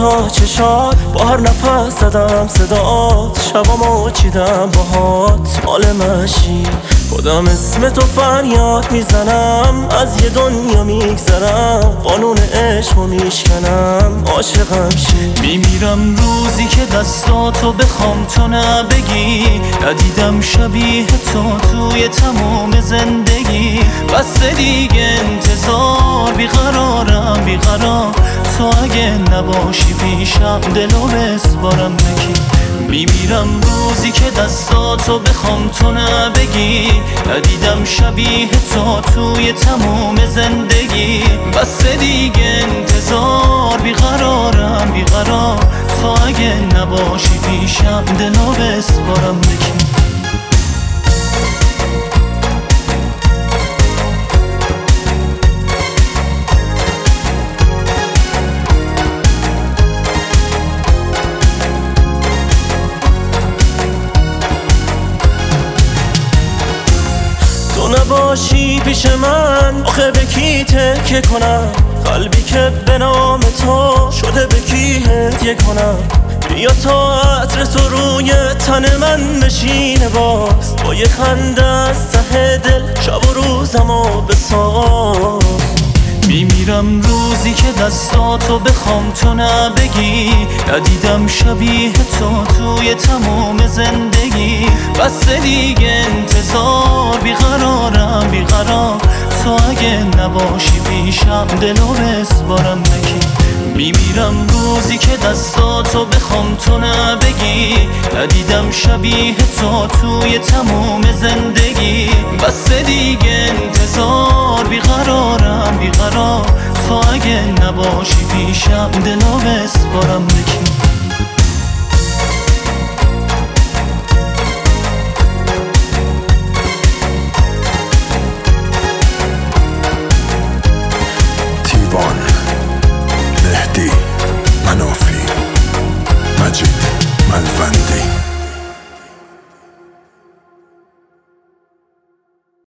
تا چشات، با هر نفس زدم صدات، شبامو چیدم باهات مال مشی. خودم اسم تو فریاد میزنم، از یه دنیا میگذرم، قانون عشقو میشکنم، عاشقم شی. میمیرم روزی که دستاتو بخوام تو نبگی، ندیدم شبیه تو توی تمام زندگی. بس دیگه انتظار، بیقرارم بیقرار، تو اگه نباشی پیشم دلو بسپارم بکی. میمیرم روزی که دستاتو بخوام تو نبگی، ندیدم شبیه تو توی تمام زندگی. بس دیگه انتظار، بیقرارم بیقرار، تو اگه نباشی پیشم دلو بسپارم بکی. تو نباشی پیش من، آخه به کی تکیه کنم؟ قلبی که به نام تو شده به کی هدیه کنم؟ بیا تا عطر تو روی تن من بشینه باز، با یه خنده از ته دل شب و روزمو بساز. میمیرم روزی که دستاتو بخوام تو نبگی، ندیدم شبیه تو توی تمام زندگی. بس دیگه انتظار، بیقرارم بیقرار، تو اگه نباشی پیشم دلو بسپارم بکی. میمیرم روزی که دستاتو بخوام تو نبگی، ندیدم شبیه تو توی تمام زندگی. بس دیگه انتظار، بیقرارم بیقرار، تو اگه نباشی پیشم دلو بسپارم بکی. مهدی منافی، مجید ملون.